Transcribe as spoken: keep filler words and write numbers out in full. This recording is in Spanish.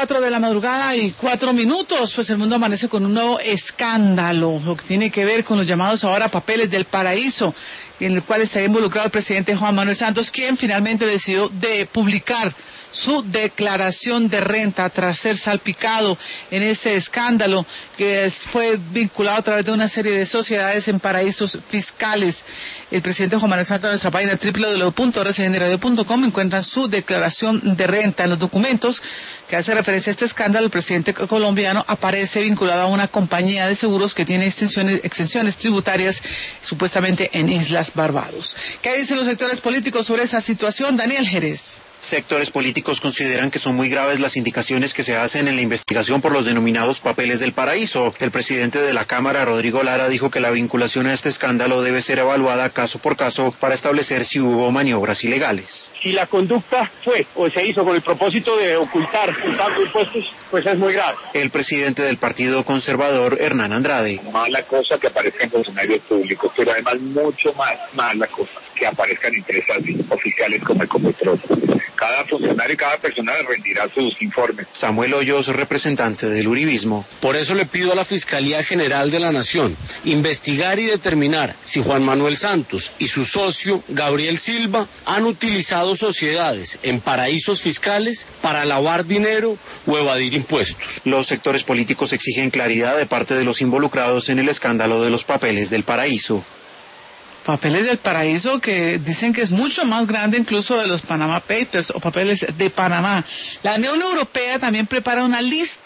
cuatro de la madrugada y cuatro minutos, pues el mundo amanece con un nuevo escándalo, lo que tiene que ver con los llamados ahora papeles del paraíso, en el cual está involucrado el presidente Juan Manuel Santos, quien finalmente decidió de publicar su declaración de renta tras ser salpicado en este escándalo que fue vinculado a través de una serie de sociedades en paraísos fiscales. El presidente Juan Manuel Santos en nuestra página doble u doble u doble u punto r c n radio punto com encuentran su declaración de renta. En los documentos que hace referencia a este escándalo, el presidente colombiano aparece vinculado a una compañía de seguros que tiene extensiones, exenciones tributarias supuestamente en Islas Barbados. ¿Qué dicen los sectores políticos sobre esa situación? Daniel Jerez. Sectores políticos consideran que son muy graves las indicaciones que se hacen en la investigación por los denominados papeles del paraíso. El presidente de la Cámara, Rodrigo Lara, dijo que la vinculación a este escándalo debe ser evaluada caso por caso para establecer si hubo maniobras ilegales. Si la conducta fue o se hizo con el propósito de ocultar el pago de impuestos, pues es muy grave. El presidente del Partido Conservador, Hernán Andrade. Mala cosa que aparezcan funcionarios públicos, pero además mucho más mala cosa que aparezcan empresas oficiales como Ecopetrol. Cada funcionario y cada persona rendirá sus informes. Samuel Hoyos, representante del uribismo. Por eso le pido a la Fiscalía General de la Nación investigar y determinar si Juan Manuel Santos y su socio Gabriel Silva han utilizado sociedades en paraísos fiscales para lavar dinero o evadir impuestos. Los sectores políticos exigen claridad de parte de los involucrados en el escándalo de los papeles del paraíso. Papeles del paraíso que dicen que es mucho más grande incluso de los Panama Papers o papeles de Panamá. La Unión Europea también prepara una lista